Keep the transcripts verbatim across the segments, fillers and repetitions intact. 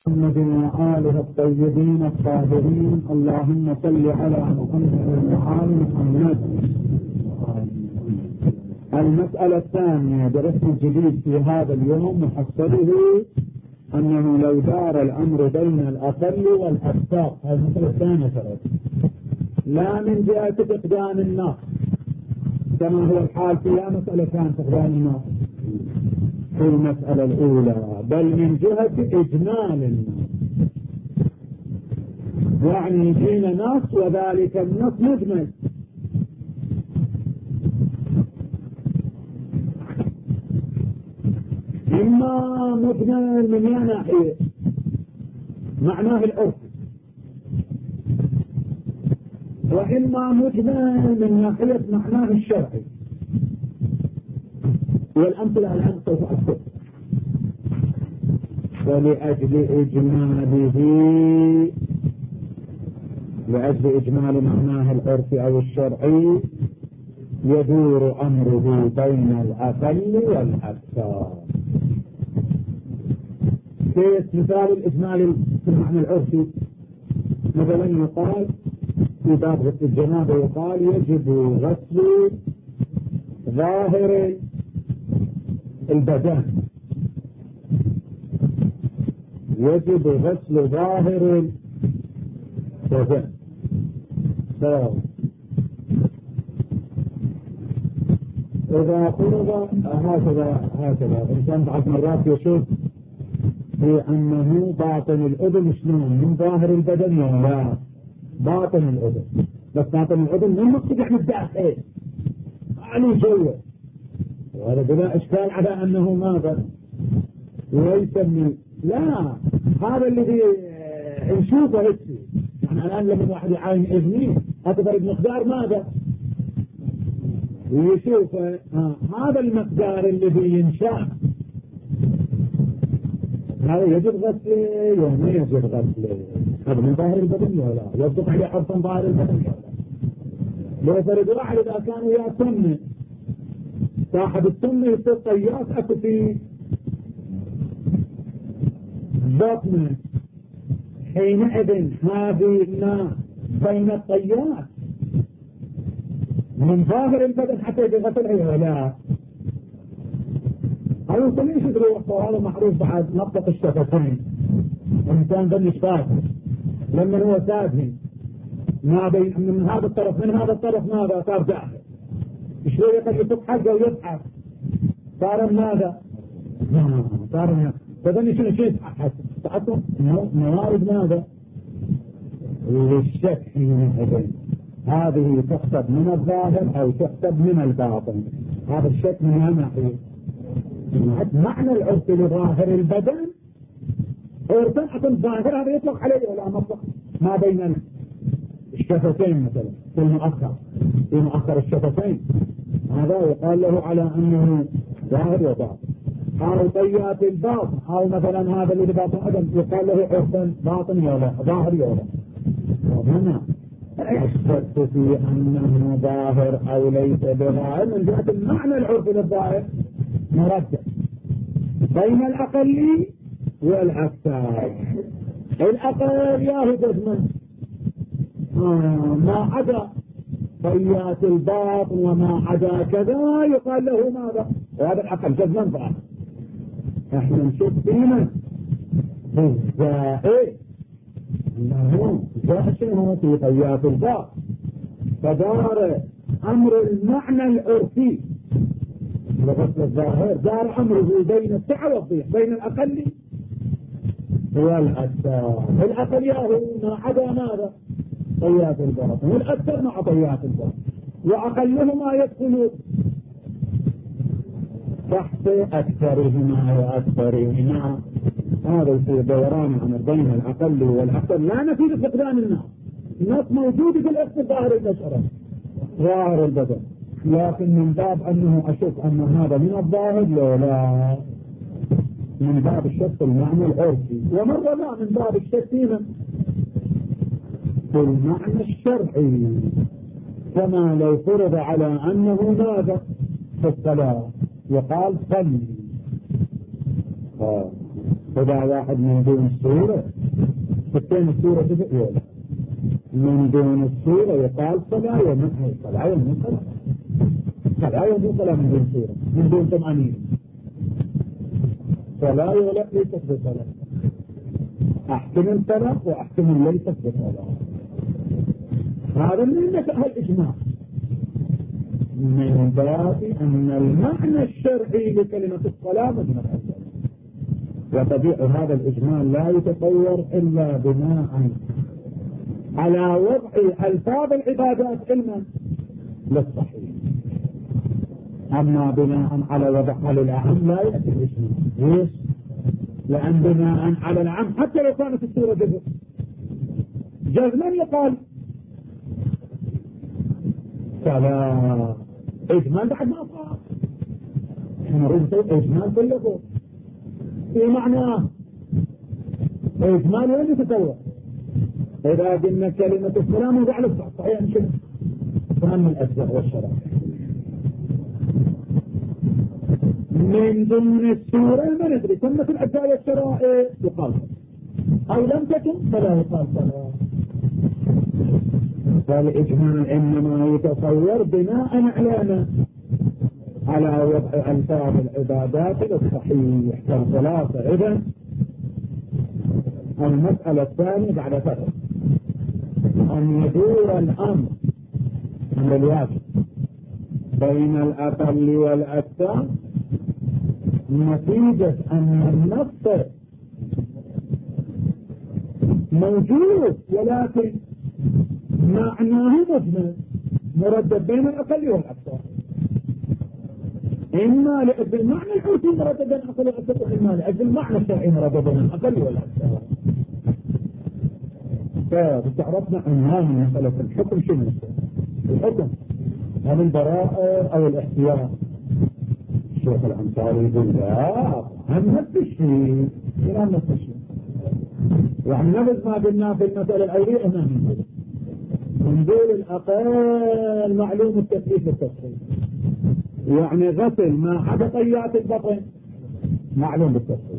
محمد وآله الطيبين الطاهرين. اللهم صل على محمد وآل محمد. المسألة الثانية درسنا الجديد في هذا اليوم محصله أنه لو دار الأمر بين الأقل والأكثر، هذه المسألة الثانية فرد لا من جهة فقدان النص كما هو الحال في مسألتان فقدان النص في المسألة الأولى، بل من جهة إجمال النص، يعني يجينا نص وذلك النص مجمل. إما مجمل من ناحية معناه العرفي، وإما مجمل من ناحية معناه الشرعي، والأمثلة الآن سوف أذكر. ولأجل إجماله لأجل إجمال معناه العرفي أو الشرعي يدور أمره بين الأقل والأكثر. كيف مثال الإجمال في المعنى العرفي؟ مثلا يقال في باب غسل الجنابة يقال يجب غسل ظاهر البدن، يجب غسل ظاهر البدن. إذا فرض هكذا هكذا الإنسان بعض مرات يشوف في أنه باطن الأذن شنو من ظاهر البدن ولا لا؟ باطن الأذن، بس باطن الأذن من مقصد يعني الداخل علي جوه، وهذا بلا إشكال على أنه ماذا ليس من لا هذا الذي نشوفه هيك. يعني الآن لما واحد يعاين إذني أكبر بمقدار ماذا ويشوف آه. هذا المقدار الذي ينشأ هذا يجب غسله وما يجب غسله. هذا من ظاهر البدن ولا لا؟ يصدق عليه حرفا ظاهر البدن ولا لا؟ لو فرد واحد إذا كان وياه سنة صاحب السنة يصير طياس أكو في بطنه، حينئذ هذه الناس بين الطياس من ظاهر البدن حتى يغسلها ولا لا؟ هذا ليش تروح؟ وهذا معروف بعد نقطة الشفتين. الإنسان ظن فاهم لما هو سادني ما بين من هذا الطرف من هذا الطرف ماذا صار داخل شوية قد يفك حقه ويضحك صار ماذا؟ صار فظني شنو شيء تحطه موارد ماذا؟ للشك حينئذ هذه تحسب من الظاهر أو تحسب من الباطن. هذا الشك من ناحية معنى العرف لظاهر البدن ارتفعت الظاهر هذا يطلق عليه ولا مطلق ما بين الشفتين مثلا في المؤخر في مؤخر الشفتين هذا يقال له على أنه ظاهر وباطن. أو طيات الباطن أو مثلا هذا اللي باطن أدم يقال له عرفا باطن ولا ظاهر ولا هنا أشترط في أنه ظاهر أو ليس بظاهر من جهة المعنى العرف للظاهر مرتب بين الأقل والأكثر. الأقل ياهو جزما آه ما عدا طيات الباطن وما عدا كذا يقال له ماذا؟ وهذا الأقل جزما ظاهر. احنا نشوف فينا بالزائد انه زائد شنو في طيات الباطن فدار امر المعنى العرفي لغسل الظاهر دار امره بين السعة والضيق بين الاقل والأكثر. الاقل ياهو ما عدا ماذا؟ طيات الباطن، والاكثر مع طيات الباطن، واقلهما يدخل تحت اكثرهما واكثرهما. هذا يصير دوران عن بين الاقل والاكثر لا نتيجة فقدان الناس. الناس موجودة في الاصل ظاهر البشرة ظاهر البدن، لكن من باب انه اشوف ان هذا من الظاهر لا لا من باب الشك المعنى العرفي، ومرة لا من باب الشك فينا في المعنى الشرعي كما لو فرض على انه ماذا في الصلاة يقال صلي إذا واحد من دون الصورة ستين الصورة تبقى من دون الصورة يقال صلاة ومن صلاة ومن صلاة صلاة ومن صلاة من دون صورة من دون طمأنينة صلاة ولا ليست بصلاة أحكم الصلاة وأحكم ليست بصلاة. هذا من مسألة الإجماع من باب أن المعنى الشرعي لكلمة الصلاة مجمع الصلاة، وطبيعة هذا الإجمال لا يتطور إلا بناء على وضع ألفاظ العبادات علما للصحيح، أما بناء على وضعها للأعم لا يأتي الإجمال. ليش؟ لأن بناء على العام حتى لو كانت السورة جزء جزما يقال فلا إجمال بعد ما صار. احنا نريد نسوي إجمال كله في معناه إجمال وين يتطور. إذا قلنا كلمة السلام وضع للصح صحيح نشوف فهم الأجزاء والشرائع من ضمن السورة ما ندري تمت الأجزاء والشرائع يقال أو لم تكن فلا يقال فلا. فالإجمال إنما يتصور بناء على على وضع ألفاظ العبادات للصحيح كالصلاة. إذن المسألة الثانية بعد فترة أن يدور الأمر من الواجب بين الأقل والأكثر نتيجة أن النص موجود ولكن معناه مجمل مردد بين الأقل والأكثر، إما لأجل المعنى الحوثي مردد بين الأقل والأكثر، وإما لأجل المعنى الشرعي مردد بين الأقل والأكثر. فتعرفنا عنوان مسألة الحكم شنو؟ الحكم هل البراءة أو الاحتياط؟ الشيخ الأنصاري يقول لا هم نفس الشيء هم نفس الشيء، يعني نفس ما قلنا في المسألة الأولية هنا نقول نقول الأقل معلوم التكليف بالتفصيل، يعني غسل ما عدا طيات البطن معلوم بالتفصيل،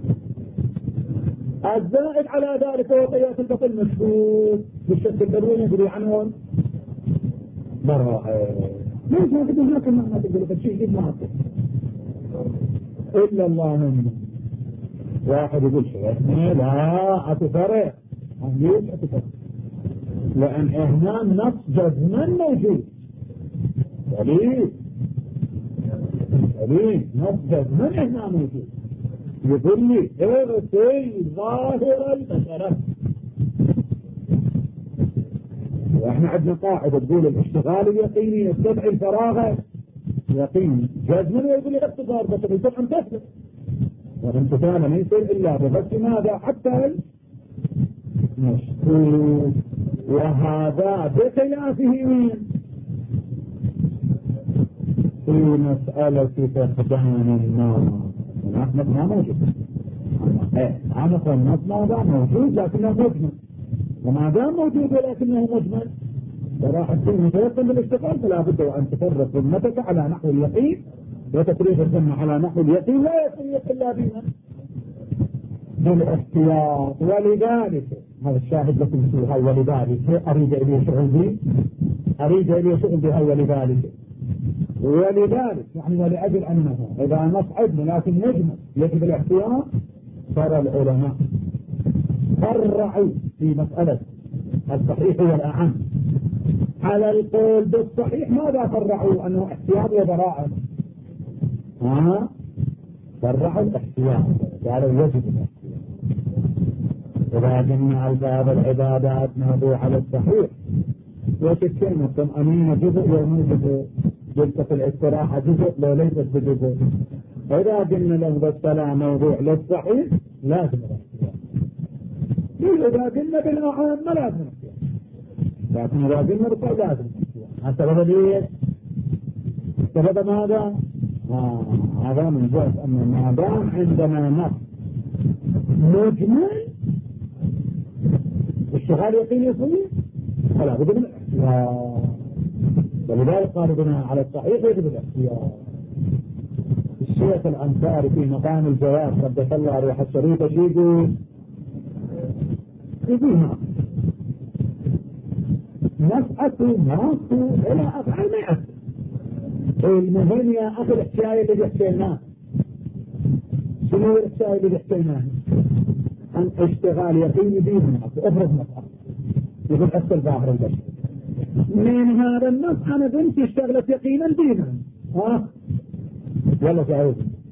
الزائد على ذلك هو طيات البطن مشهود بالشكل الدروي يدري عنهم براءة. ليش ما قد هناك المعنى تقول لك الشيء جد معك إلا اللهم واحد يقول شيء لا أتفرق ليش أتفرق؟ لأن هنا نص جزما موجود دليل دليل نص جزما هنا موجود يقول لي اغسل ظاهر البشرة. واحنا عندنا قاعدة تقول الاشتغال اليقيني يستدعي الفراغ يقيني جزما، ويقول لي غسل ظاهر البشرة يصير عن تسلم والامتثال ما يصير الا بغسل ماذا حتى المشهود، وهذا بخلافه من في مسألة فقدان النار النص ما موجود. عمق النص ماذا موجود لكنه مجمل، وما دام موجود ولكنه مجمل فراح تكون متيقن بالاشتغال، فلا بد وأن تفرق ذمتك على نحو اليقين وتفريغ الذمة على نحو اليقين لا يفرق إلا بما بالاحتياط. ولذلك هذا الشاهد لكم فيها ولذلك أريد إليه شغل بي أريد إليه شغل بها ولذلك ولذلك يعني ولأجل أنه إذا نص عدل لكن مجمل يجب الاحتياط، صار العلماء فرعوا في مسألة الصحيح والأعم على القول بالصحيح. ماذا فرعوا؟ أنه احتياط وبراءة. ها فرعوا الاحتياط قالوا يجب الاحتياط. إذا قلنا ألفاظ العبادات موضوع على الصحيح وشكلنا الطمأنينة جزء يومي جزء، جلسة الاستراحة جزء لو ليست بجزء. إذا قلنا لفظ الصلاة موضوع للصحيح لازم الاحتياط. إذا قلنا بالأعام ما لازم الاحتياط، لكن إذا قلنا بالصحيح لازم الاحتياط. السبب ليش؟ السبب ماذا؟ آه هذا من جهة أن ما دام عندنا نص مجمل الشغال يقين يصير فلا بد من الاحتياط، ولذلك قالوا بناء على الصحيح يجب الاحتياط. الشيخ الأنصاري في مقام الجواب قدس الله روح الشريفة شو يقول؟ يقول ما نفعته ماكو إلى أفعال ما يأثر. المهم يا أخي الحكاية اللي بيحكيناها شنو الحكاية اللي بيحكيناها؟ عن اشتغال يقيني ديننا افرض مسألة يقول أسل ظاهر البشر من هذا النص أنا بنتي اشتغلت يقينا دينا ها ولا تعود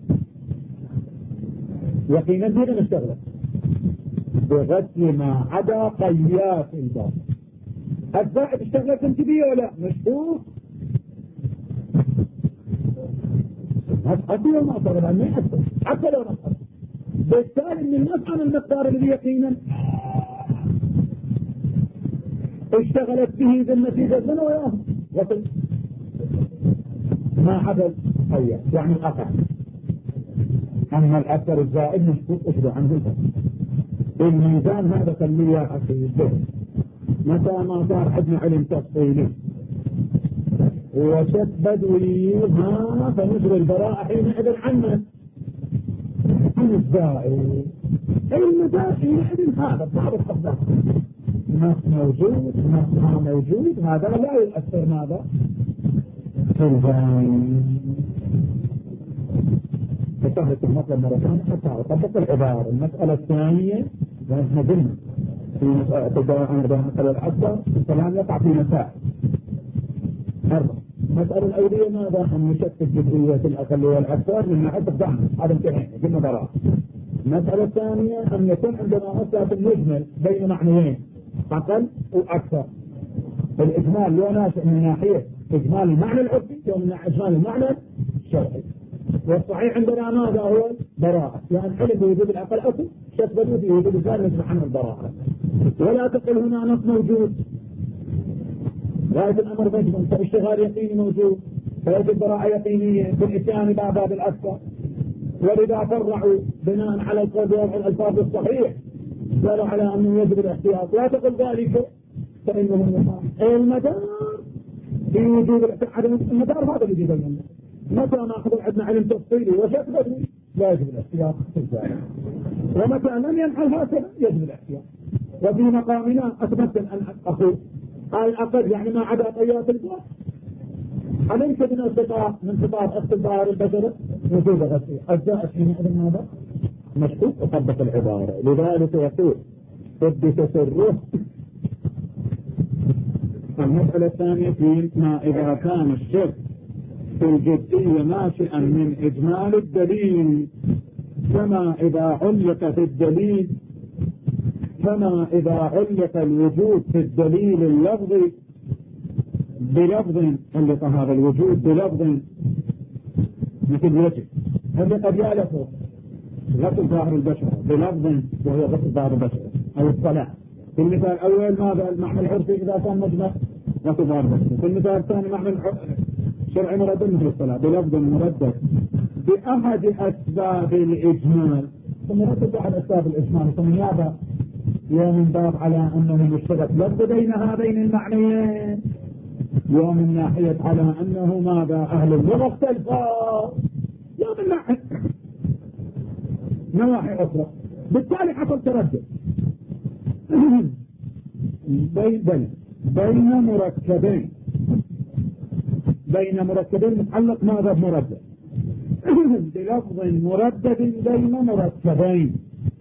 يقينا دينا اشتغلت بغسل ما عدا قيات الباب الزائد اشتغلت انت بيه ولا مشهور مسألة وما أصدر عني أسل حتى لو مسألة بالتالي من المسألة المقدار اللي يقينا اشتغلت به بالنتيجة من وياه وصل ما عدل هيا يعني الأقع أما الأكثر الزائد نشكوك أشبه عنه الفضل الميزان هذا خليه يا أخي الزهر متى ما صار عندنا علم تفصيلي وشك بدوي ها فنجري البراءة حينئذ عنه عن الزائد المدار حينئذ هذا بعض الصفات نص موجود نص ما موجود هذا لا يؤثر ماذا في الجانب فتحت المطلب مرة ثانية حتى أطبق العبارة. المسألة الثانية ونحن قلنا في مسألة عن المسألة الأكبر الكلام يقع في مسائل أربعة. المسألة الأولية ماذا أن يشكك جزئية الأقل والأكثر من ناحية الضعف هذا انتهينا قلنا براءة. المسألة الثانية أن يكون عندنا مسألة المجمل بين معنيين أقل وأكثر. الإجمال له ناشئ من ناحية إجمال المعنى العرفي ومن إجمال المعنى الشرعي. والصحيح عندنا ماذا هو براءة يعني علم بوجود الأقل أصل شك بدو في وجود الزائد نسمع عنه البراءة ولا تقل هنا نص موجود غاية الأمر مجمل فاشتغال يقيني موجود فيجب براءة يقينية بالإتيان باب الأكثر. ولذا فرعوا بناء على القول بوضع الألفاظ الصحيح قالوا على أنه يجب الاحتياط لا تقل ذلك فإنه المدار في وجود المدار هذا اللي يبين متى ما أخذ عندنا علم تفصيلي وشك بدوي لا يجب الاحتياط في الزائد ومتى لم ينحل هكذا يجب الاحتياط. وفي مقامنا أثبت أن أخذ الأقل يعني ما عدا طيات الباب علمت من الخطاب من خطاب اختبار البشر وجود غسيل الزائد حينئذ ماذا مشكوك وطبق العبارة. لذلك يقول قد تسره. المسألة الثانية في ما إذا كان الشك في الجزئية ناشئا من إجمال الدليل كما إذا علق في الدليل كما إذا علق الوجود في الدليل اللفظي بلفظ علق هذا الوجود بلفظ مثل وجه هذا قد يألفه غسل ظاهر البشر بلفظ وهو غسل ظاهر البشر أو الصلاة. في المثال الأول ماذا المعنى العرفي إذا كان مجمع غسل ظاهر البشر. في المثال الثاني معنى شرعي مردد مثل الصلاة بلفظ مردد بأحد أسباب الإجمال ثم نرتب أحد أسباب الإجمال ثم هذا يوم باب على أنه يشترك لفظ بين هذين المعنيين يوم من ناحية على أنه ماذا أهل اللغة اختلفا يوم من ناحية نواحي أخرى بالتالي حصل تردد بين بين بين مركبين بين مركبين متعلق ماذا بمردد بلفظ مردد بين مركبين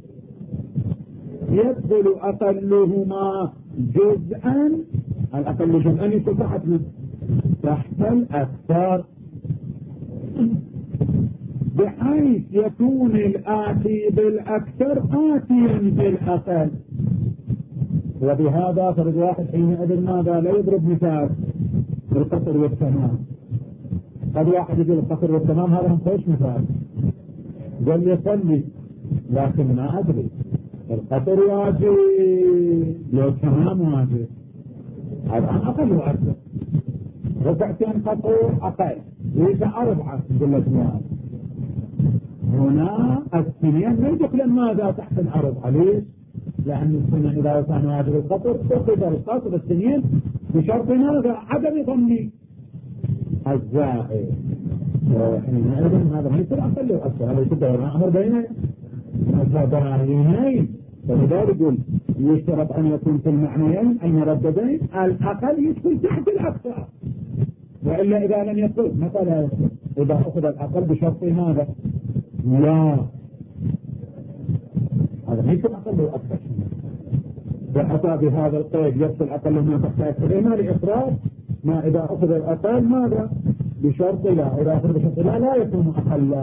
يدخل أقلهما جزءا الأقل جزءا يكون تحت تحت الأكثر بحيث يكون الآتي بالأكثر آتيا بالأقل. وبهذا فرد واحد حينئذ ماذا لا يضرب مثال القصر والتمام. قد واحد يقول القصر والتمام هذا هم خوش مثال قال يصلي لكن ما أدري القصر واجب لو التمام واجب هذا أقل وأكثر ركعتين قصر أقل إذا أربعة يقول لك هنا السنين ما يدخل ماذا تحت الأربعة ليش؟ لأن السنين إذا كان واجب القصر تأخذ القصر السنين بشرط ماذا عدم ظني الزائد حينئذ هذا ليس الأقل والأكثر، هذا يشبه الأمر بين متباينين. فلذلك يقول يشترط أن يكون في المعنيين المرددين الأقل يدخل تحت الأكثر، وإلا إذا لم يدخل مثلا إذا أخذ الأقل بشرط هذا لا، هذا ليس الأقل والأكثر. فأتى بهذا القيد يفصل الأقل ما تحتاج إليه ما لإفراد، ما إذا أخذ الأقل ماذا بشرط لا، إذا أخذ بشرط لا لا يكون أقل.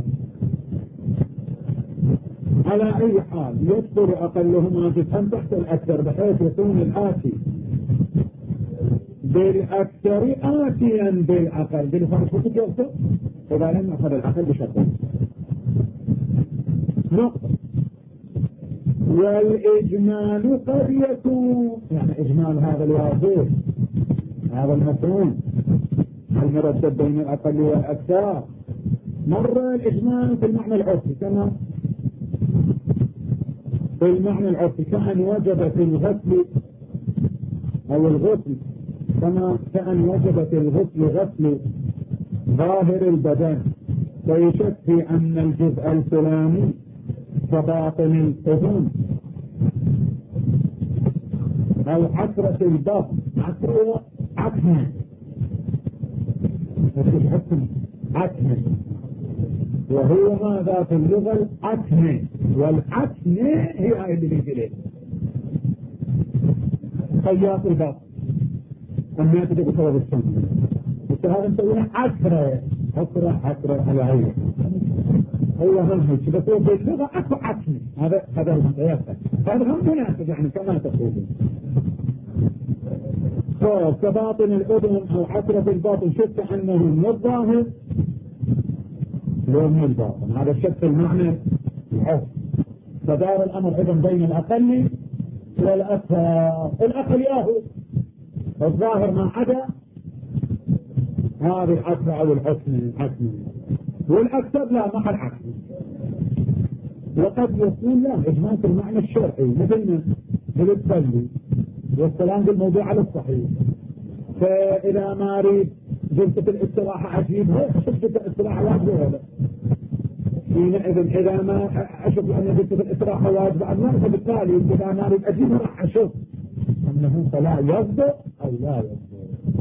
على أي حال يدخل أقلهما جزءا تحت الأكثر بحيث يكون الآتي بالأكثر آتيا بالأقل بالفرق كيف يكتب إذا لم أخذ الأقل بشرط نقطة. والإجمال قد يكون يعني إجمال هذا الواجب هذا المفهوم المردد بين الأقل والأكثر. مرة الإجمال في المعنى العرفي كما في المعنى العرفي كأن وجب في الغسل أو الغسل كما كأن وجب في الغسل غسل ظاهر البدن، فيشك في أن الجزء الفلاني كباطن الأذن أو عكرة البطن. عكرة عكنة عكنة وهو ماذا في اللغة العكنة، والعكنة هي اللي بيجي خياط البطن أما تجي بسبب السن هذا نسويها عكرة عكرة عكرة على عين هو هم بس هو باللغة أكو عكنة. هذا هذا المقياس هذا هم مناسب يعني كما تقولون. كباطن الأذن أو عكرة الباطن شك أنه من الظاهر لون الباطن، هذا الشك في المعنى العرفي. فدار الأمر إذن بين الأقل والأكثر. الأقل ياهو الظاهر ما عدا هذه العكرة أو الحسن الحسن، والأكثر لا ما حد عكس. وقد يكون لا إجمال في المعنى الشرعي مثلنا بالتصلي والسلام بالموضوع على الصحيح. فإذا ما أريد جلسة الاستراحة أجيبها جلسة الاستراحة واجبة هذا حينئذ إذا ما أشوف أن جلسة الاستراحة واجبة أن نرفض بالتالي إذا ما أريد أجيبها راح أشوف أنه فلا يصدق أو لا يصدق.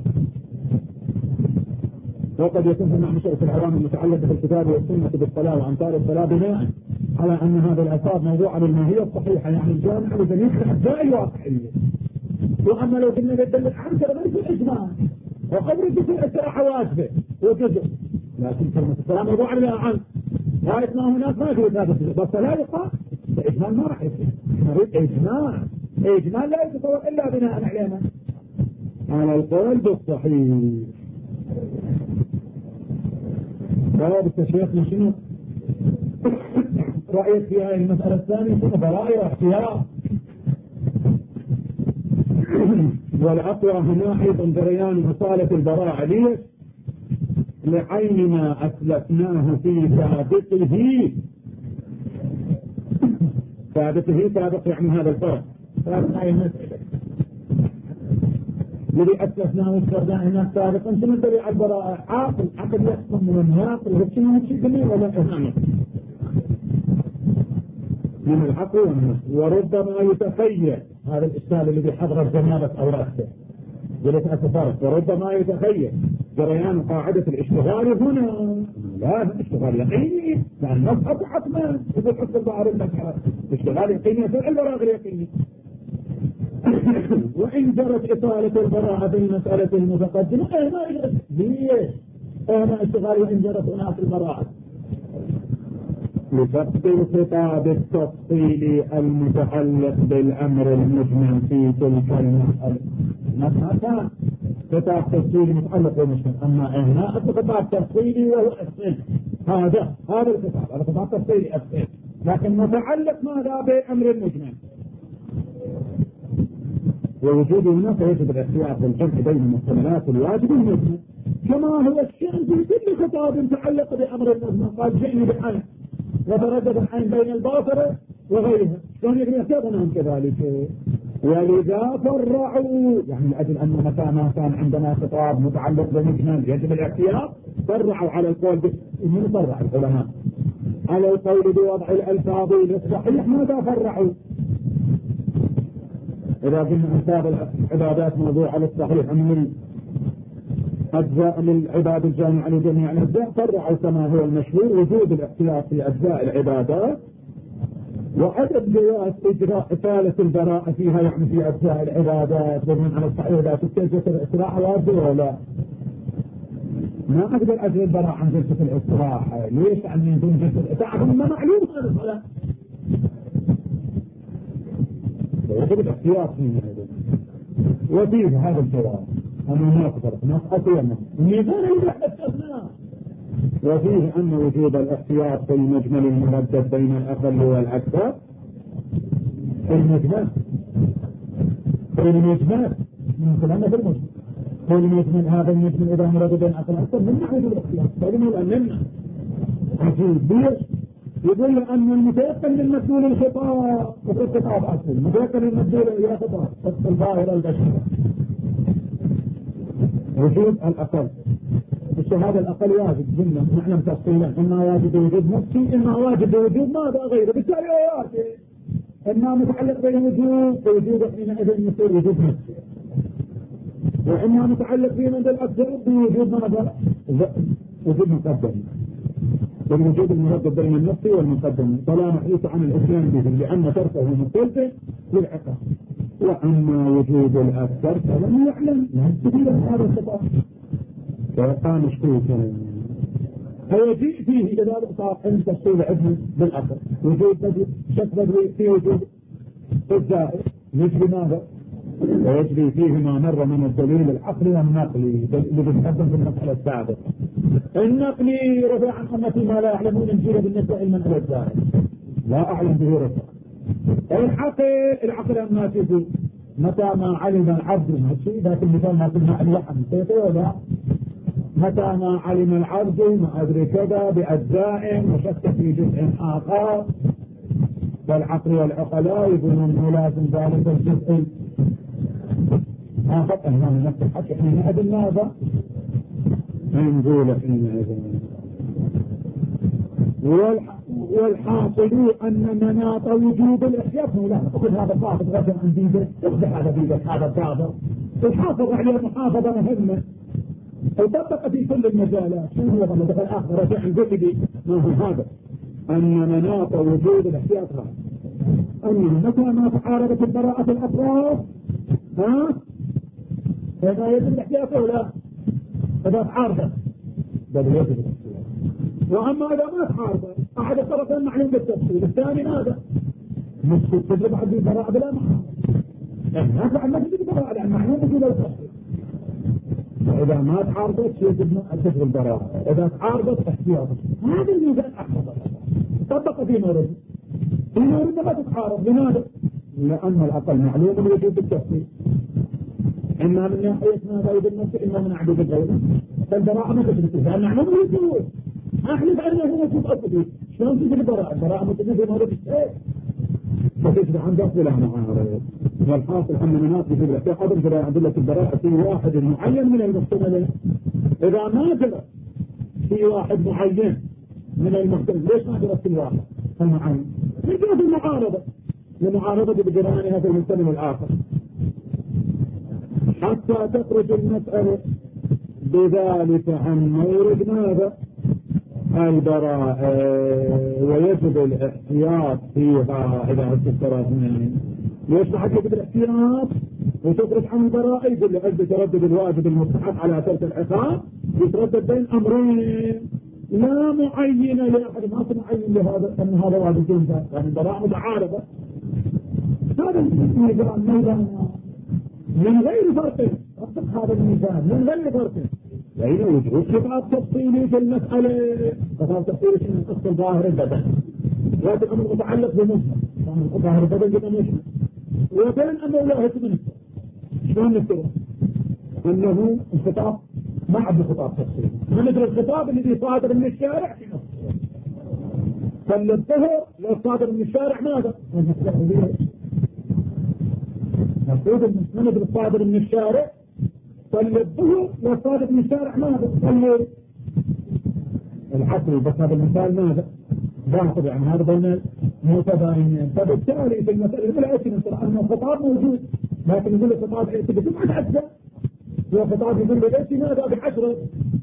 وقد يكون في معنى شرط العوام المتعلقة بالكتاب والسنة بالصلاة وأمثال الصلاة بناء على أن هذا الأساس موضوع بالماهية الصحيحة يعني الجامع لذلك أجزاء الواقعية. وأما لو كنا ندل عن تغير في الإجماع وقبر في الاستراحة واجبة وجزء، لكن كلمة الصلاة موضوع بناء عن غاية ما هناك ما في ثابت بس لا يقع الإجمال ما راح يصير. نريد إجماع إجمال لا يتصور إلا بناء علينا على القول بالصحيح. باب التشريع شنو رأيك في هذه المسألة الثانية؟ شنو برأي واختيار؟ والأقوى هنا أيضا جريان مصالة البراءة ليش؟ لعين ما أسلفناه في سابقه. سابقه سابق يعني هذا الفرق سابق هاي المسألة الذي أسلفناه استرداء الناس سابقا. شنو الدليل على البراءة؟ عاقل عقل يحكم من الناقل وشنو هالشيء جميل ولا إهانة من العقل والناس. وربما يتخيل هذا الإشكال الذي حضر الجنابة أوراقه وليس أتفرق. وربما يتخيل جريان قاعدة الاشتغال هنا لا الاشتغال يقيني لأن نصحب حتما إذا حصل ظاهر المسألة اشتغال يقيني يصير البراءة اليقيني. وإن جرت إطالة البراءة بالمسألة المتقدمة إهنا ليش إهنا اشتغال وإن جرت هناك البراءة لتفصيل خطاب التفصيل المتعلق بالأمر المجمل في تلك المسألة. مسألة خطاب تفصيلي متعلق بالمجمل، أما هنا خطاب تفصيلي وهو أفصيل. هذا هذا الخطاب هذا خطاب تفصيلي أفصيل، لكن متعلق ماذا بأمر المجمل. ووجود هنا فيجب الاختيار بالجمع بين المحتملات الواجب والمجمل كما هو الشأن في كل خطاب متعلق بأمر المجمل. قال جئني بالعين وتردد العين بين الباطرة وغيرها، شلون يقدر يحتاجونهم كذلك؟ ولذا فرعوا، يعني لأجل أن متى ما كان عندنا خطاب متعلق بمجمل يجب الاحتياط، فرعوا على القول من فرع العلماء على القول بوضع الألفاظ للصحيح. ماذا فرعوا؟ إذا قلنا ألفاظ العبادات موضوعة للصحيح من أجزاء للعباد الجامعة لجميع الأجزاء، فرعوا كما هو المشهور وجود الاحتياط في أجزاء العبادات وعدم جواز إجراء إثالة البراءة فيها، يعني في أجزاء العبادات ومن على الصحيح لا تتجسد الإسراع واجب ولا ما أقدر أجري البراءة عن جلسة الاستراحة. ليش؟ عن من جلسة تعرفون ما معلوم هذا الصلاة ويجب الاحتياط فيه. وفيه هذا الجواب أنه ما أقدر نفقه وما ميزان يحدثنا. وفيه أن وجوب الاحتياط في المجمل المردد بين الأقل والأكثر في المجمل في المجمل من كلامنا في المجمل في المجمل هذا المجمل إذا مرد بين الأقل والأكثر من وجوب الاحتياط. فإنه أننا عجيب ليش؟ يقول أن المتيقن للمسؤول الخطاب وفي الخطاب أصل المتيقن للمسؤول إلى خطاب الظاهرة البشرة وجود الأقل. الشهادة الأقل واجب جنة نحن تفصيلا، إما واجب وجود نفسي إما واجب وجود ماذا غيره. بالتالي آياته إما متعلق بالوجود بوجود حينئذ يصير وجود نفسي، وإما متعلق بين الأكثر بوجود ماذا وجود مقدم، بالوجود المردد بين النفسي والمقدم طالما حيث عن الإسلام به لأن تركه مختلف للعقاب. وأما وجود الأكثر فلم يعلم يهدد هذا الخطاب فيبقى مشكوكا. فيجيء فيه إذا صار عند تفصيل علمي بالأصل وجود بدوي شك بدوي في وجود الزائد يجري ماذا؟ ويجري فيه ما مر من الدليل العقلي والنقلي اللي بنقدم في المسألة السابقة. النقلي رفع عن أمتي ما لا يعلمون الجيل بالنسبة إلى من الزائد لا أعلم به رفع. العقل العقل أما تجي متى ما علم العبد المشي ذات المثال ما قلنا الوحم ولا متى ما علم العبد ما أدري كذا بأجزاء وشك في جزء آخر، فالعقل والعقلاء يقولون أنه لازم ذلك الجزء آخر أهمان نفس الحكي حينئذ ماذا؟ نقول حينئذ والحاصل أن مناط وجوب الاحتياط لا أخذ هذا الضابط غدا عن ديده اخذ هذا ديده هذا الضابط الحافظ عليه محافظة مهمة وطبق في كل المجالات. شو هو ضمن دخل آخر رجع نقول لي ما هو هذا أن مناط وجوب الاحتياط هذا أن متى ما تعارضت البراءة الأطراف ها هذا يجب الاحتياط أو لا؟ إذا تعارضت بل يجب الاحتياط. وأما إذا ما تعارضت أحد الطرفين معلوم بالتفصيل الثاني ماذا؟ مش تجرب عندي براءة بلا محارضة يعني ما فعل ما تجرب براءة لأن معلوم بجوله التفصيل. فإذا ما تعارضت يجب أن تجرب البراءة، إذا تعارضت احتياط. هذا الميزان أحفظ طبق في مورد في مورد ما تتعارض. لماذا؟ لأن الأقل معلوم الوجود بالتفصيل إما من ناحية ماذا يجب نفسه إما من عدد الغير. فالبراءة ما تجرب لأن معلوم الوجود أحلف أنه هو وجود أصلي. شلون تجرب البراءة؟ البراءة متجرب في مورد الشيء فتجرب عن دخل بلا معارض. والحاصل أن مناط وجود الاحتياط قدر جرى أدلة البراءة في واحد معين من المحتملين. إذا ما جرى في واحد معين من المحتمل ليش ما جرى في واحد المعين؟ يجرى في المعارضة لمعارضة بجرانها في المحتمل الآخر حتى تخرج المسألة بذلك عن مورد ماذا؟ البراءة. ويجب الاحتياط فيها إذا استفسرت منه. ليش ما حد يجب الاحتياط وتخرج عن البراءة؟ يقول لك أجل تردد الواجب المستحق على ترك العقاب يتردد بين أمرين لا معين لأحد ما معين لهذا أن هذا واجب جنسا يعني البراءة متعارضة. هذا الميزان من غير فرق أصدق هذا الميزان من غير فرق بين وجود خطاب تفصيلي في المسألة خطاب تفصيلي في القصة ظاهر البدن لكن أمر متعلق بمجمل ظاهر البدن جدا مجمل وبين أنه لا هتم شلون نكتبه أنه الخطاب ما عبد خطاب تفصيلي من مثل الخطاب الذي صادر من الشارع في نفسه فالظهر لو صادر من الشارع ماذا؟ المفروض المستند الصادر من الشارع صلي الظهر والصادر من الشارع ماذا؟ صلي العصر. بس هذا المثال ماذا؟ باطل، يعني هذا بين متباينين. فبالتالي في المسألة الأولى يصير أنه خطاب موجود، لكن يقول الخطاب يأتي بسبعة أجزاء، وخطاب يقول له يأتي ماذا بعشرة.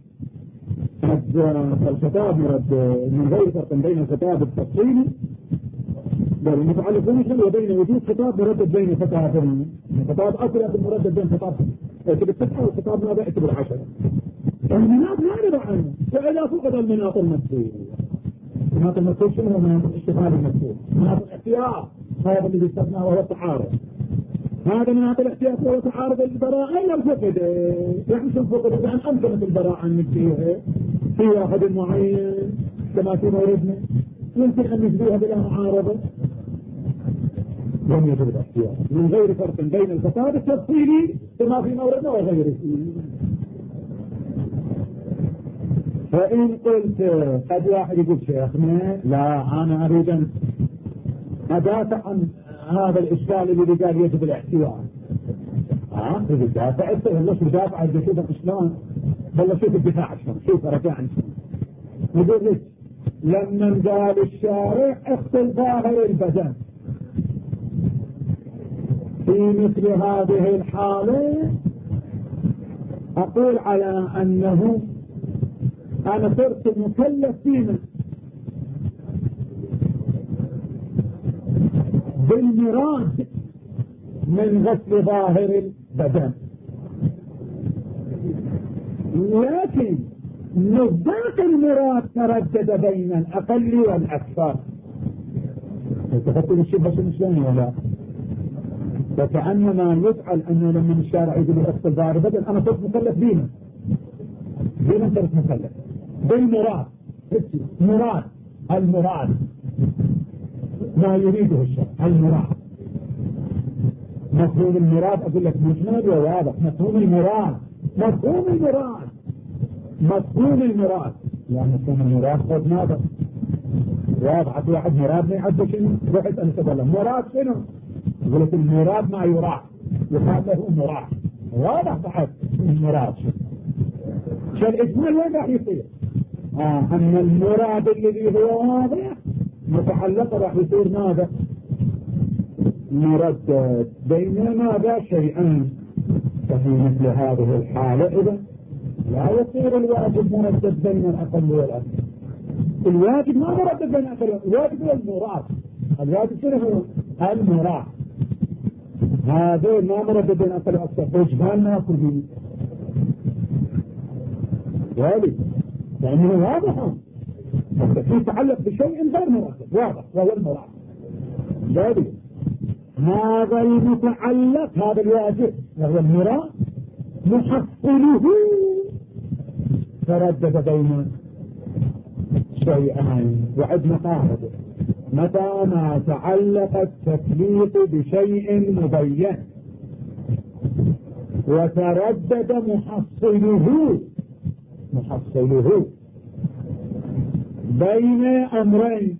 الخطاب مرد من غير فرق بين الخطاب التفصيلي بل المتعلقون شنو وبين وجود خطاب مردد بين خطابين. خطاب أصل مردد بين خطاب يأتي بالتسعة والخطاب ماذا يأتي بالعشرة. المناط لا نرى عنه. فإذا فقد المناط المسؤول، مناط المسؤول شنو هو؟ مناط الاشتغال المسؤول، مناط الاحتياط هذا الذي استثناه وهو التعارض. هذا مناط الاحتياط وهو تعارض البراءة لو فقد يعني شو فقد إذا أن أمكنت البراءة أن نجديها في واحد معين كما في موردنا يمكن أن نجديها بلا معارضة. لم يجب الاحتياط من غير فرق بين الخطاب التفصيلي كما في موردنا وغيره. فإن قلت قد واحد يقول شيخنا لا أنا أريد أن أدافع عن هذا الإشكال اللي قال يجب الاحتياط. ها إذا دافع بلش يدافع عن كذا شلون؟ بلش شوف الدفاع شلون، شوف رجع عن شلون. يقول لك لما قال الشارع اختل ظاهر البدن في مثل هذه الحالة أقول على أنه أنا صرت مكلف فينا بالمراد من غسل ظاهر البدن، لكن مصداق المراد تردد بين الأقل والأكثر. تفكر الشبهة شنو شلون ولا؟ فكأنما يفعل أنه لما الشارع يقول لي غسل ظاهر البدن أنا صرت مكلف بينا بينا صرت مكلف بالمراد. مراد المراد ما يريده الشرع المراد. مفهوم المراد أقول لك مجمل وواضح. مفهوم المراد مفهوم المراد مفهوم المراد يعني مفهوم المراد خذ ماذا واضح. واحد مراد ما يعد شنو واحد أن تقول مراد شنو يقول لك المراد ما يراد يقال له مراد واضح. بعد المراد شو الإجمال وين راح يصير؟ آه أن المراد الذي هو واضح متعلق راح يصير ماذا؟ مردد بين ماذا شيئين. ففي مثل هذه الحالة إذا لا يصير الواجب مردد بين الأقل والأكثر. الواجب ما مردد بين الأقل والأكثر، الواجب هو المراد. الواجب شنو هو؟ المراد. هذا ما مردد بين الأقل والأكثر. وجهان ناكل به ذلك لأنه واضح في تعلق بشيء غير مرتب واضح وهو المراد. ذلك هذا المتعلق هذا الواجب وهو المراد محصله تردد بين شيئين وعدنا قاعدة متى ما تعلق التكليف بشيء مبين وتردد محصله محصله بين أمرين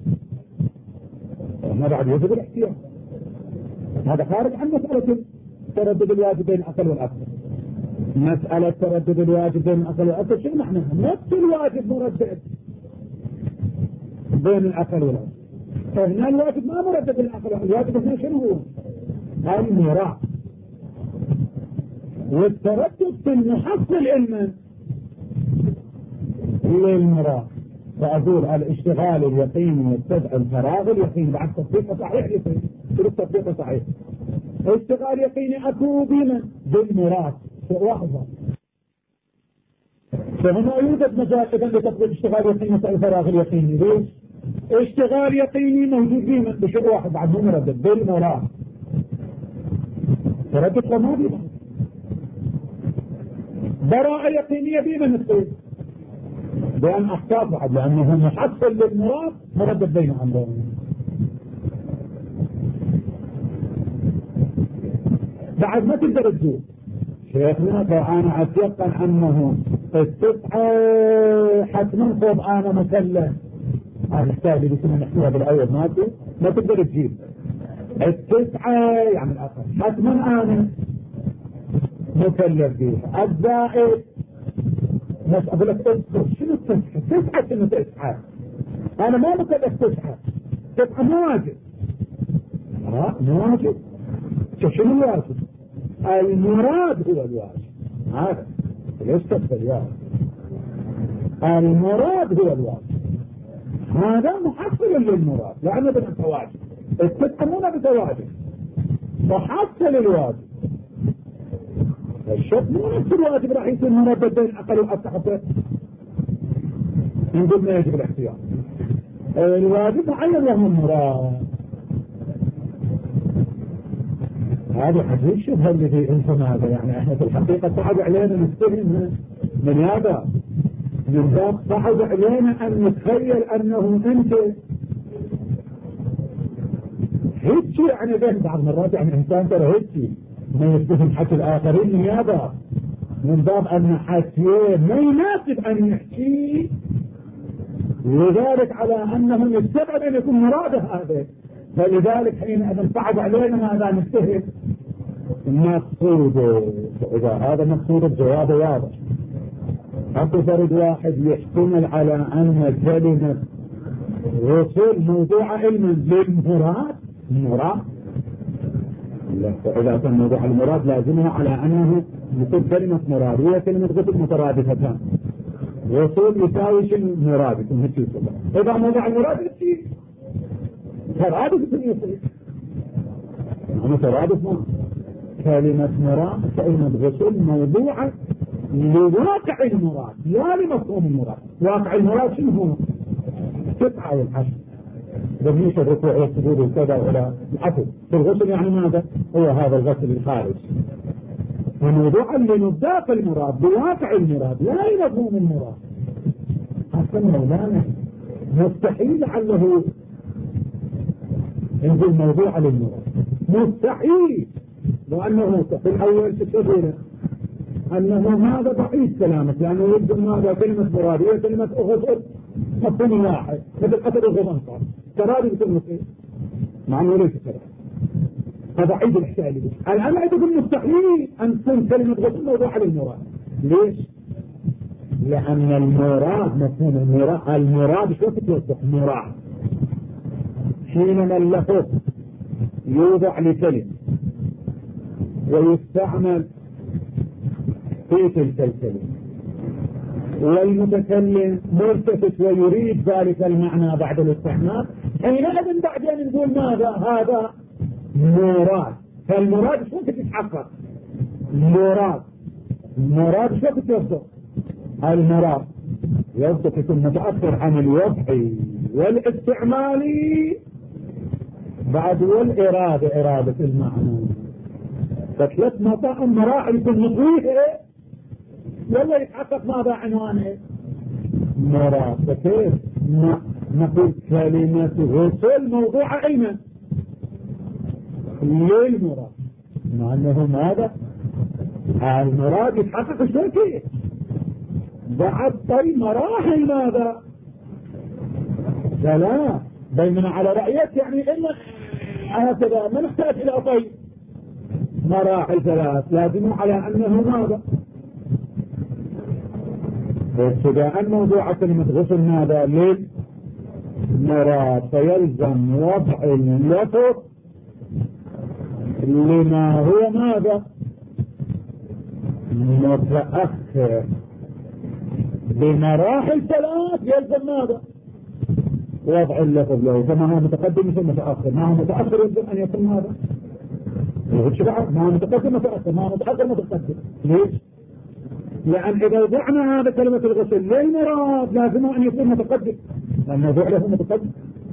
ما بعد يجب الاحتياط. هذا خارج عن مسألة تردد الواجب بين الأقل والأكثر. مسألة تردد الواجب بين الأقل والأكثر شو معناها؟ نفس الواجب مردد بين الأقل والأكثر. فهنا الواجب ما مردد بين الأقل والأكثر. الواجب هنا شنو هو؟ المراد. والتردد في المحصل علما للمراد. فأقول الاشتغال اليقيني يتبع الفراغ اليقيني بعد تطبيقه صحيح يقيني تريد تطبيقه صحيح. اشتغال يقيني أكو بمن؟ بالمراد. واحد فهنا يوجد مجال إذن لتطبيق اشتغال يقيني يتبع الفراغ اليقيني. ليش؟ اشتغال يقيني موجود بمن؟ بشيء واحد بعد مو مردد بالمراد. تردد ما بمن؟ براءة يقينية بمن تصير؟ بأن أحتاط بعد لأنه محصل للمراد مردد بين أمرين. بعد ما تقدر تقول شيخنا فأنا أتيقن أنه التسعة حتما خذ أنا مكلف هذا السائل اللي كنا نحكيها بالأول ماتوا ما تقدر تجيب التسعة يعني الأقل حتما أنا مكلف فيها. الزائد مش أقول لك اذكر شنو التسعة؟ تسعة شنو تسعة؟ أنا ما مكلف تسعة، تسعة مو واجب. ها مو واجب. شنو الواجب؟ المراد هو الواجب. هذا ليش تفضل يا المراد هو الواجب، هذا محصل للمراد لأنه بدأت واجب. التسعة بتواجب محصل الواجب. الشك مو نفس الواجب راح يكون مراد بين أقل وأكثر، نقول ما يجب الاحتياط. الواجب معين له المراد. هذا حديث الشبهة اللي في انت هذا يعني احنا في الحقيقة صعب علينا نستهم من هذا، من باب صعب علينا ان نتخيل انه انت هيك يعني بين بعض مرات يعني انسان ترى هيك ما يستهم حكي الاخرين من هذا، من باب ان حكيه ما يناسب ان يحكي، لذلك على انه يستبعد ان يكون مراده هذا، فلذلك حينئذ صعب علينا هذا نستهم مقصوده. إذا هذا مقصود الجواب واضح. حتى فرد واحد يحتمل على أن كلمة وصول موضوع علم للمراد مراد، إذا كان موضوع المراد لازمها على أنه يكون كلمة مراد هي كلمة غسل مترادفتان، وصول يساوي شيء مراد يكون هكي. إذا موضوع المراد هكي ترادف يصير مترادف ما كلمة مراد كلمة غسل موضوعة لواقع المراد لا لمفهوم المراد. واقع المراد شنو هو؟ تسعة والعشر بميش الركوع والسجود وكذا ولا العفو. الغسل يعني ماذا؟ هو هذا الغسل الخارج، وموضوع اللي نضاف المراد بواقع المراد لا لمفهوم المراد. حتى مولانا مستحيل لعله ينزل موضوع للمراد، مستحيل، لأنه في الأول تشبه أنه هذا ضعيف كلامك، لأنه يبدو ماذا كلمة مرادية كلمة أغسل مفهوم واحد مثل قتل الغضنطة ترادي بكل مصير مع أنه ليس كذا، فضعيف الاحتيال. الآن أعتقد مستحيل أن تكون كلمة غسل موضوع للمراد. ليش؟ لأن المراد مفهوم المراد، المراد شو تتوضح مراد حينما اللفظ يوضع لكلمة ويستعمل في تلك الكلمة والمتكلم ملتفت ويريد ذلك المعنى بعد الاستعمال، حينئذ بعدين نقول ماذا هذا مراد. فالمراد شو تتحقق؟ مراد مراد شو تتصدق؟ المراد يصدق يكون متأثر عن الوضع والاستعمالي بعد والإرادة إرادة المعنى. فثلاث مطاعم مراحل يكون مطويها ولا يتحقق ماذا عنوانه مراد. فكيف نقول كلمة غسل موضوع علما للمراد مع أنه ماذا المراد يتحقق الشركية بعد طريق مراحل ماذا ثلاث، بينما على رأيك يعني إلا هكذا ما نحتاج إلى طيب مراحل ثلاث لازم على أنه ماذا ابتداء موضوع كلمة غسل ماذا للمراد، فيلزم وضع اللفظ لما هو ماذا متأخر بمراحل ثلاث، يلزم ماذا وضع اللفظ له. فما هو متقدم مثل متأخر، ما هو متأخر يلزم أن يكون هذا ما هو متقدم متأخر، ما هو متأخر متقدم. ليش؟ لأن إذا وضعنا هذا كلمة الغسل للمراد لازم أن يكون متقدم لأن موضوع له متقدم،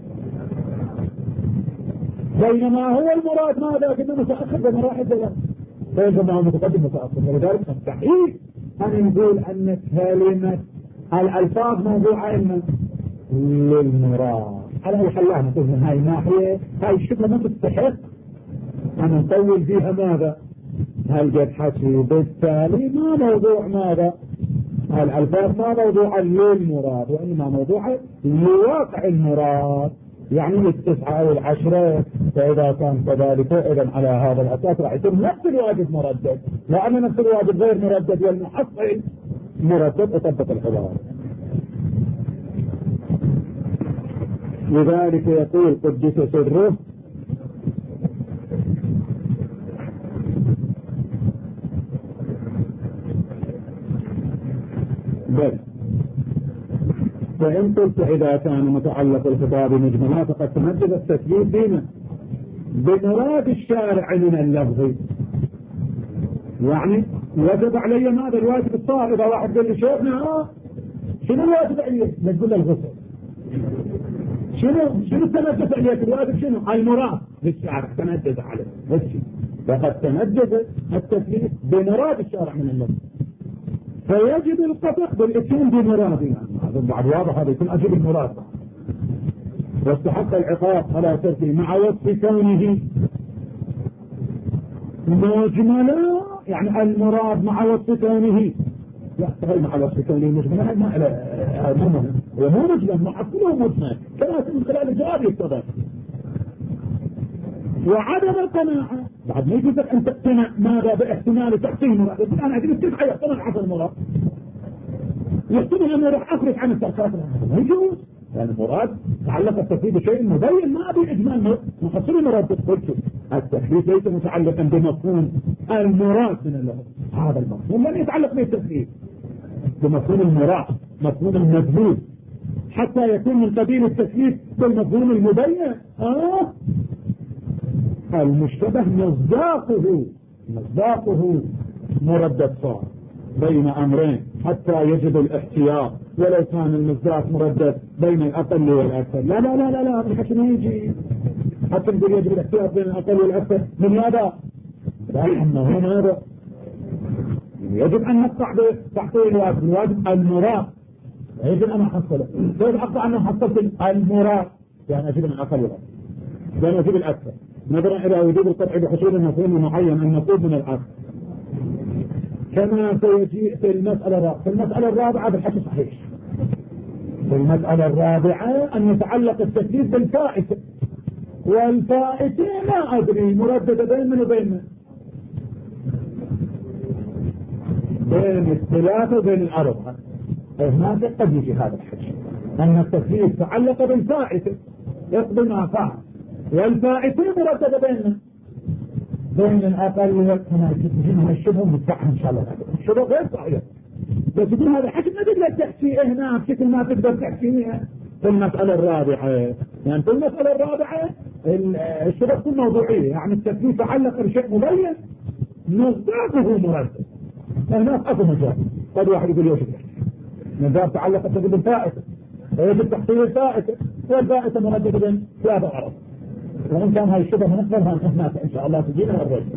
بينما هو المراد ماذا كنا متأخر بمراحل ثلاث فيلزم أنه متقدم متأخر. ولذلك مستحيل أن نقول أن كلمة الألفاظ موضوعة إما للمراد. على أي حال نقول من هاي الناحية هاي الشبهة ما تستحق أن نطول فيها ماذا هل جد حكي، بالتالي ما موضوع ماذا الألفاظ ما موضوع للمراد وإنما موضوع لواقع المراد، يعني التسعة أو العشرة فإذا كان كذلك إذا على هذا الأساس راح يصير نفس الواجب مردد، لأن نفس الواجب غير مردد والمحصل مردد أطبق الحوار. لذلك يقول قدس سره بل فإن قلت إذا كان متعلق الخطاب مجملا فقد تمدد التثبيت بنا بمراد الشارع من اللفظ. يعني وجب علي ماذا الواجب الصار؟ إذا واحد قال لي شيخنا ها شنو الواجب عليك؟ نقول له الغسل. شنو شنو تمدد عليك الواجب؟ شنو المراد للشارع تمدد عليه هالشيء. فقد تمدد التثبيت بمراد الشارع من اللفظ، فيجب القطع بالاتيان بمراد. يعني بعد واضح هذا يكون أجب المراد. واستحق العقاب على تركه مع وصف كونه مجملا، يعني المراد مع وصف كونه يحتغل مع وصف كونه مجملا ما إلى وهو مجمل محصله مجمل كما من خلال الجواب يتضح. وعدم القناعة بعد ما يجوز أن تقتنع ماذا باحتمال تحسين مراد. يقول أنا أجب التبعة يقتنع حصل المراد، يحتمل أنه راح أخرج عن التركات. ما يجوز يعني المراد تعلق التكليف بشيء مبين ما بإجمال محصل المراد. تقول التكليف ليس متعلقا بمفهوم المراد من اللفظ، هذا المفهوم لم يتعلق بالتكليف بمفهوم المراد مفهوم المدلول حتى يكون من قبيل التكليف بالمفهوم المبين. آه المشتبه مصداقه مصداقه مردد صار بين أمرين حتى يجب الاحتياط، ولو كان المصداق مردد بين الأقل والأكثر. لا لا لا لا لا الحكي ما يجي حتى نقول يجب الاحتياط بين الأقل والأكثر من هذا. لا أنه هذا يجب أن نقطع بتحصيل الواجب الواجب المراد، يجب أن أحصله. كيف أقطع أن حصلت المراد؟ يعني أجب الأقل والأكثر، يعني أجب الأكثر نظرا إلى وجوب القطع بحصول المفهوم المعين أن نقول من الأكثر. كما سيجيء في المسألة الرابعة. في المسألة الرابعة بالحكي صحيح. في المسألة الرابعة أن يتعلق التكليف بالفائتة، والفائتة ما أدري مرددة بين من وبين من، بين الثلاثة وبين الأربعة. هناك قد يجي هذا الحكي أن التكليف تعلق بالفائتة يقضي ما فعل، والفائتة مرددة بين من بين الأقل والأكثر. الشبه متبعها إن شاء الله. الشبه غير صحيح، بس يقول هذا حكي ما تقدر تحكيه هنا بشكل ما تقدر تحكيه في المسألة الرابعة. يعني في المسألة الرابعة الشبه تكون موضوعية، يعني التكليف تعلق بشيء مبين مصداقه مردد. هناك أكو مجال قد واحد يقول يوجد من ذلك تعلق التكليف بالفائتة ويجب تحصيل الفائتة، والفائتة مرددة بين ثلاثة عرب. وإن كان هاي الشبه نقبلها هناك إن شاء الله تجينا الرجل.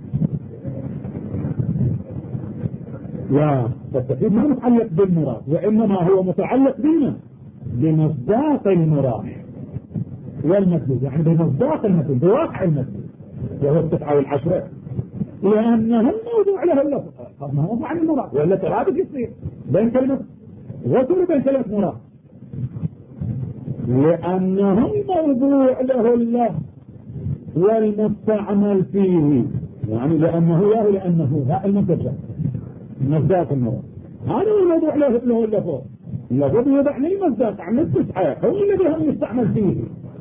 لا فالتكليف ما متعلق بالمراد، وإنما هو متعلق بنا بمصداق المراد والمدلول، يعني بمصداق المدلول بواقع المدلول وهو التسعة والعشرة، لأنه موضوع له اللفظ. طب ما هو عن المراد ولا ترابط يصير بين كلمة غسل وبين كلمة مراد، لأنه موضوع له اللفظ والمستعمل فيه، يعني لأنه يا لأنه ها المنتجة مصداق المراد. هذا هو الموضوع له له اللفظ. اللفظ يوضع للمصداق عن التسعة هو الذي هم يستعمل فيه،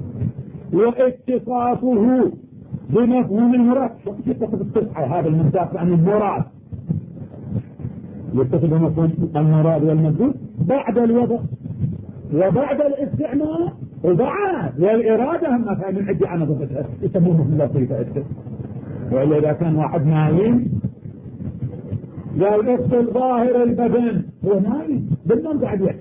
واتصافه بمفهوم المراد. يتصف التسعة هذا المصداق عن المراد، يتصف بمفهوم المراد والمدلول بعد الوضع وبعد الاستعمال وبعد والإرادة هم كان من عدي أنا ضفتها يسمونه من لطيفة أكثر. وإلا إذا كان واحد نايم قال اقتل ظاهر البدن هو نايم بالنوم قاعد يحكي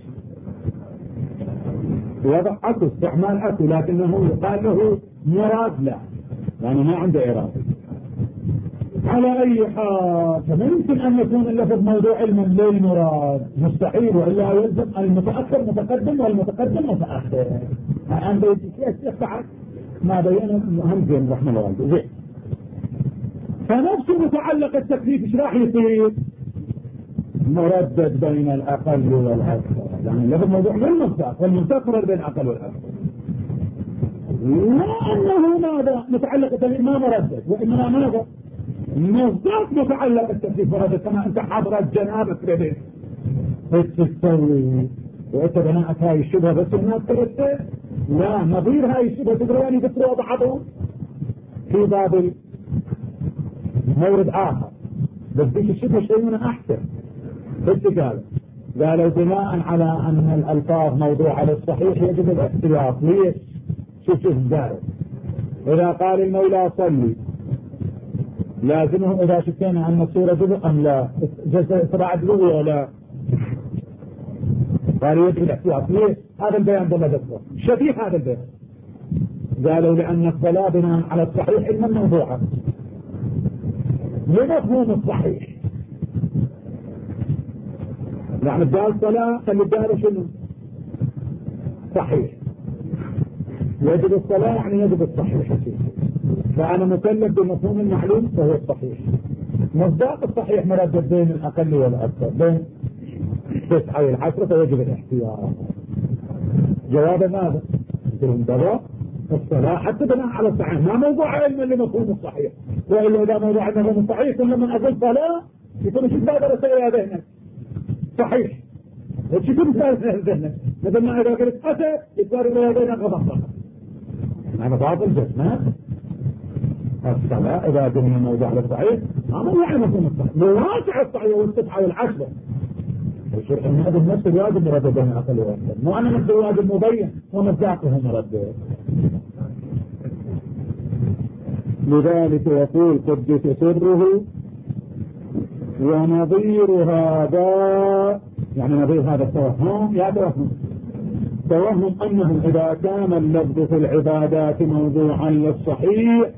وضع أكو استعمال أكو، لكنه يقال له مراد لا، يعني ما عنده إرادة. على أي حال فما يمكن أن يكون اللفظ موضوع علم للمراد، مستحيل، وإلا يلزم المتأخر متقدم والمتقدم متأخر. الآن بيجي يستعرض ما بينه هم زين رحمه الله زين. فنفسه متعلق التكليف ايش راح يصير؟ مردد بين الأقل والأكثر، يعني اللفظ موضوع للمصداق والمستقر بين الأقل والأكثر. لأنه ماذا متعلقة الإمام مردد، وإنما ماذا مصداق متعلق التكليف مردد، كما أنت حضرت جنابك لديه ايش تسوي وانت بناءك هاي الشبهة بس الناس ترتب؟ لا، نظير هاي الشبهة تقدرون يذكروا بعضهم في باب مورد آخر، بس ديك الشبهة شيئا أحسن. بس قال قالوا بناء على أن الألفاظ موضوعة للصحيح يجب الاحتياط. ليش؟ شوف شوف قالوا إذا قال المولى صلي لازمهم إذا شكينا أن الصورة جزء أم لا، تبع دلوية ولا قالوا يجب الاحتياط. ليش؟ هذا البيان دل ذكره شبيه هذا البيان. قالوا لأن الصلاة بناء على الصحيح إنما موضوعة لمفهوم الصحيح. يعني قال صلاة اللي قالوا شنو صحيح، يجب الصلاة يعني يجب الصحيح، فأنا مكلف بمفهوم المعلوم فهو الصحيح. مصداق الصحيح مردد بين الأقل والأكثر، بين تسعة والعشرة، فيجب الاحتياط. جواب ماذا؟ انتبه الصلاة حتى بناء على الصحيح ما موضوع علم لمفهوم الصحيح، وإلا إذا موضوع المفهوم الصحيح كل من أقول صلاة يكون شو بقدر أسوي يا ذهنك صحيح، وشو مثال ذهنك مثل ما إذا قلت أسد يصير يا ذهنك غضب، أنا باطل جسمه. الصلاة إذا كنا موضوع للصحيح ما موضوع المفهوم الصحيح، مواسع الصحيح والتسعة والعشرة. وشرح هذا النفس الواجب مرد بين أقل وأكثر، مو أنا نفس الواجب مبين ومصداقه مرد. لذلك يقول قدس سره ونظير هذا، يعني نظير هذا التوهم يا توهم توهم أنه إذا كان اللفظ في العبادات موضوعا للصحيح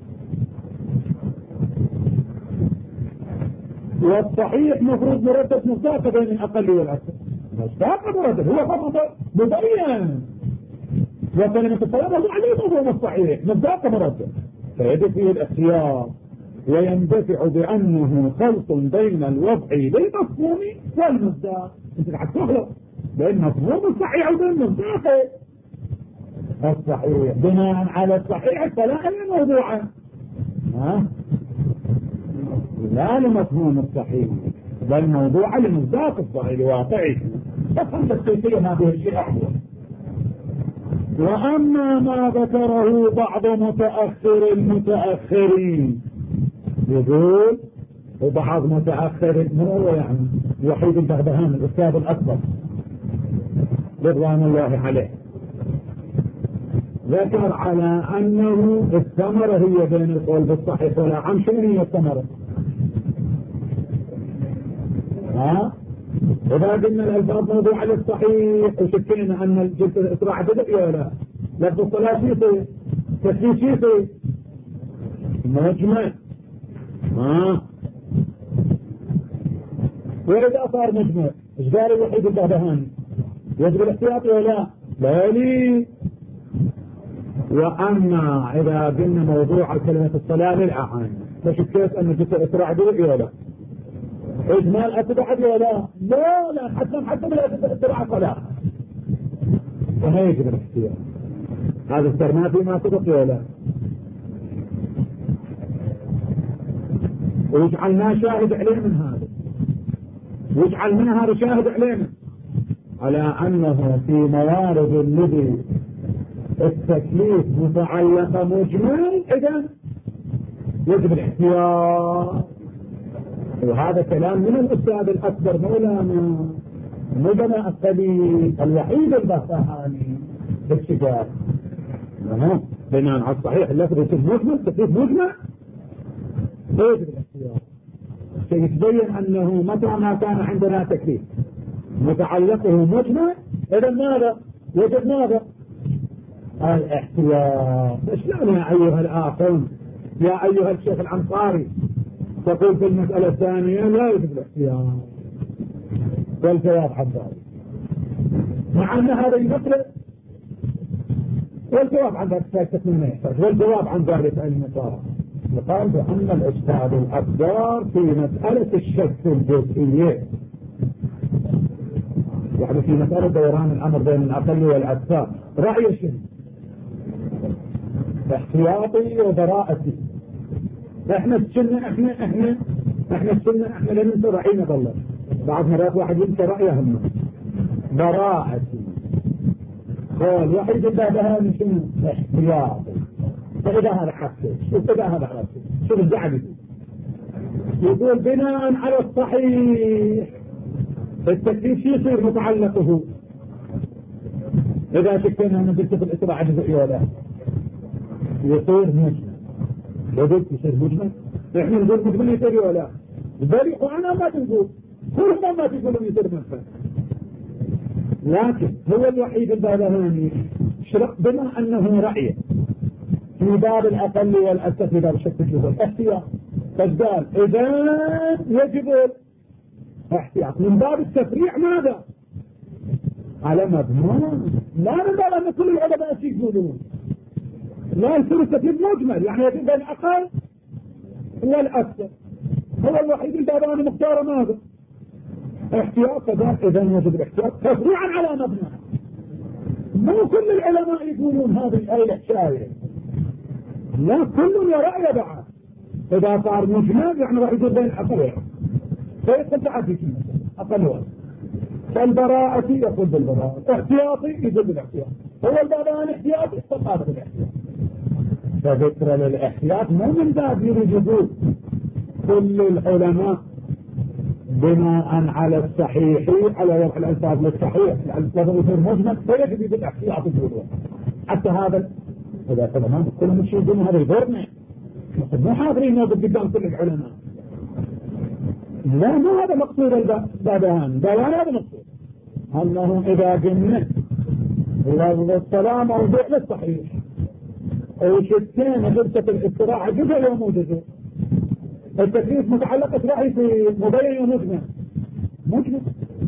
والصحيح مفروض مردد مصداق بين الأقل والأكثر، مصداق مردد هو فقط مبين، وكلمة الصلاة موضوع عليه موضوع الصحيح مصداق مردد، فيجب فيه الاختيار ويندفع بأنه خلط بين الوضع للمفهوم والمصداق. انت قاعد تخلط بين مفهوم الصحيح وبين مصداق الصحيح بناء على الصحيح فلا الموضوع ها لا لمفهوم الصحيح بل موضوع لمصداق الصحيح لواقعه. تفهم بالتيسير هذه الشيء أحوال. وأما ما ذكره بعض متأخر المتأخرين يقول وبعض متأخر من هو يعني وحيد البغبهاني الأستاذ الأكبر رضوان الله عليه ذكر على أنه الثمرة هي بين القول بالصحيح ولا عن شنو هي الثمرة؟ ها؟ إذا قلنا الألفاظ موضوع للصحيح وشكينا أن الجلسة الإسراع بدأ يا لا لفظ الصلاة شيء تسليم شيء مجمع ها وإذا صار مجمع إيش قال الوحيد البغبهاني؟ يجب الاحتياط ولا لا لي. وأما إذا قلنا موضوع كلمة الصلاة للأعان فشكيت أن الجلسة الإسراع بدأ يا لا إجمال أتبع ولا لا لا لا حتى حتى بلا أتبع صلاة وما يجب الاحتياط. هذا السرنا فيما سبق ولا ويجعلنا شاهد عليه من هذا ويجعل من هذا شاهد علينا على أنه في موارد الذي التكليف متعلق مجمل إذن يجب الاحتياط. وهذا كلام من الأستاذ الأكبر مولانا مدنى القليل الوحيد البهبهاني بالشجار بناء على الصحيح اللفظ يكون مجمل تكليف مجمل يجب الاحتياط. سيتبين أنه متى ما كان عندنا تكليف متعلقه مجمل إذا ماذا يجب ماذا الاحتياط. شلون يا أيها الآخرون يا أيها الشيخ العنصاري تقول في المسألة الثانية لا يجب الاحتياط والجواب عن ذلك مع أن هذا يمثل والجواب عن ذلك تكون ما يحتاج والجواب عن ذلك المطار يقال بأن الأستاذ الأكبر في مسألة الشك الجزئية يعني في مسألة دوران الأمر بين الأقل والأكثر رأي شنو احتياطي وبراءتي. احنا السنة احنا احنا احنا السنة احنا لا ننسى رأينا بالله. بعض مرات واحد ينسى رأيهم. براءتي قال وحيد بابها من شنو؟ احتياطي. فإذا هذا حسي شوف إذا هذا حسي شوف الدعم يقول بناء على الصحيح التكليف يصير متعلقه. إذا شكينا أن قلت في الإسراع جزئي ولا يصير مجمل. لو قلت يصير مجمل إحنا نقول مجمل يصير ولا بريحوا أنا ما تنقول كلهم ما تقولون يصير مجمل. لكن هو الوحيد البابهاني شرق بما أنه رأيه في باب الأقل والأكثر في باب الشك في الاحتياط. فقال إذا يجب احتياط من باب التفريع. ماذا؟ على مضمون. لا من باب أن كل العلماء يقولون لا يصير التكليف مجمل يعني يجب بين الأقل والأكثر. هو الوحيد البابهاني مختار ماذا؟ احتياط. فقال إذا يجب الاحتياط تفريعا على مضمون. مو كل العلماء يقولون هذه هاي الحكاية. لا كل يرأي بعض. إذا صار مجمل يعني راح يجب بين الأقل فيقول تعدي في أقل وقت. فالبراءة يقول بالبراءة احتياطي يقول بالاحتياط. هو البابان احتياطي فقال بالاحتياط. فذكر للاحتياط مو من باب يريدون كل العلماء بناء على الصحيح على وضع الألفاظ للصحيح الألفاظ يصير مجمل فيجب بالاحتياط يقولون. حتى هذا إذا كلام كلهم يشيدون هذا يضرنا مو حاضرين موجود قدام كل العلماء. لا مو هذا مقصود البابهان. بابهان هذا مقصود أنه إذا قلنا لفظ الصلاة موضوع للصحيح وشتين غرفة الاستراحة جزء ومو جزء. التكليف متعلق إسراحي في مبين ومجمل مجمل.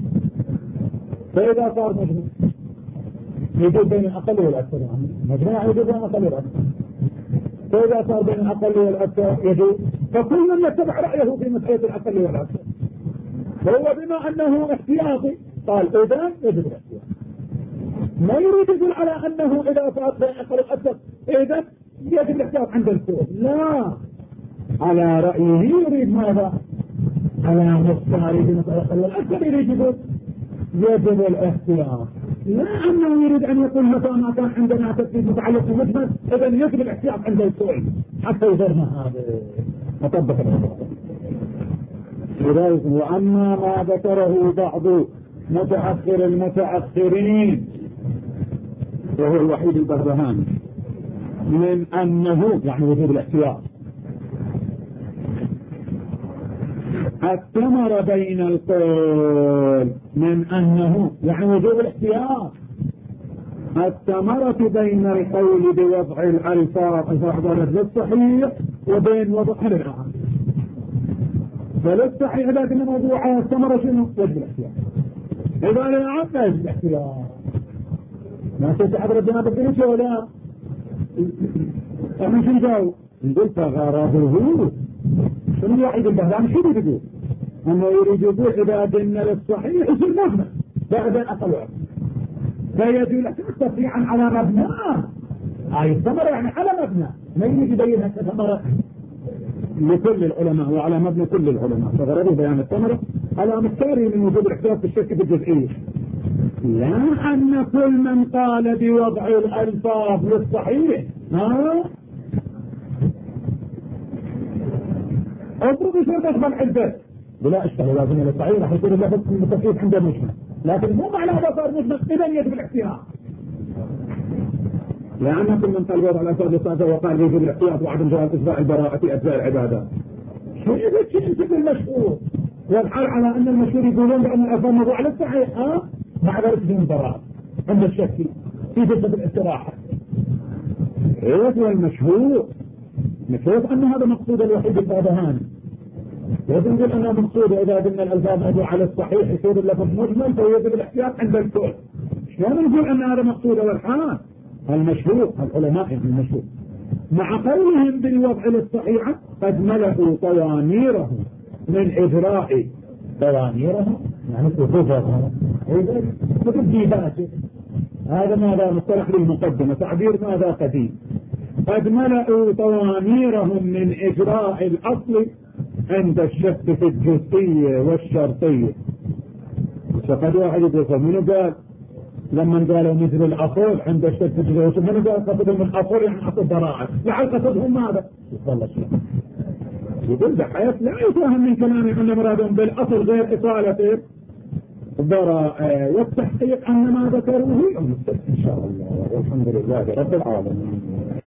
فإذا صار مجمل يجب بين الأقل والأكثر مجمل يعني يجب بين الأقل والأكثر. فإذا صار بين الأقل والأكثر يجب فكل من يتبع رأيه في مسألة الأقل والأكثر. فهو بما أنه احتياطي قال إذا يجب الاحتياط. ما يريد يقول على أنه إذا صار بين الأقل والأكثر إذا يجب الاحتياط عند الكل. لا على رأيه يريد ماذا؟ على مختار بمسألة الأقل والأكثر يريد يقول يجب الاحتياط. لا أنه يريد أن يقول مثلا ما كان عندنا تكليف متعلق بمجمل إذا يجب الاحتياط عند الكل حتى يظهرنا هذا مطبق الأمر. لذلك وأما ما ذكره بعض متأخر المتأخرين وهو الوحيد البابهاني من أنه يعني وجوب الاحتياط الثمر بين القول من أنه يعني وجوب الاحتياط الثمرة بين القول بوضع الألفاظ الفاضلة للصحيح وبين وضعها للعام. فللصحيح لكن موضوع الثمرة شنو؟ وجب الاحتياط. إذا للعام لا يجب الاحتياط. ما تتحضر الجناب الدنيش ولا احنا شو نجاوب؟ نقول فغرضه شنو الوحيد البهلان شو يريد يقول؟ أنه يريد يقول إذا قلنا للصحيح يصير مجمل بعد الأقل وقت فيجب الاحتياط تفريعا على مبنى. هاي الثمرة يعني على مبنى ما يريد يبينها كثمرة لكل العلماء وعلى مبنى كل العلماء. فغرضه بيان الثمرة على مختاري من وجود الاحتياط في الشك في الجزئية. لا أن كل من قال بوضع الألفاظ للصحيح ها أفرض يصير تشمل عدة بلا اشتغل لازم للصحيح راح يصير اللفظ المتكليف عنده مجمل لكن مو معنى هذا صار مجمل إذا يجب الاحتياط. لأن كل من قال بوضع الألفاظ للصحيح وقال يجب الاحتياط وعدم جواز إثبات البراءة في أجزاء العبادات. شو يجب شيء المشهور والحال على أن المشهور يقولون بأن الألفاظ موضوع للصحيح ها مع ذلك بدون براءة عند الشك في جلسة الاستراحة. ايش هو المشهور؟ نشوف أن هذا مقصود الوحيد البابهاني. لازم نقول أنه مقصود إذا قلنا الألفاظ موضوع على الصحيح يصير اللفظ مجمل فيجب الاحتياط عند الكل. شلون نقول أن هذا مقصود والحال؟ المشهور العلماء يعني المشهور مع قولهم بالوضع للصحيحة قد ملأوا طوانيره من إجراء طوانيره يعني كفوفها مثل جيباته. هذا ماذا مصطلح للمقدمة تعبير ماذا قديم قد ملأوا طواميرهم من إجراء الأصل عند الشك في الجزئية والشرطية. فقد واحد يقول منو قال لما قالوا مثل الأصول عند الشك في الجزئية، منو قال قصدهم الأصول يعني أصل براءة؟ لعل قصدهم ماذا؟ والله شيء يقول بحيث لا يفهم من كلامي أن مرادهم بالأصل غير إطالة براءة، والتحقيق أن ما ذكروه إن شاء الله، والحمد لله رب العالمين.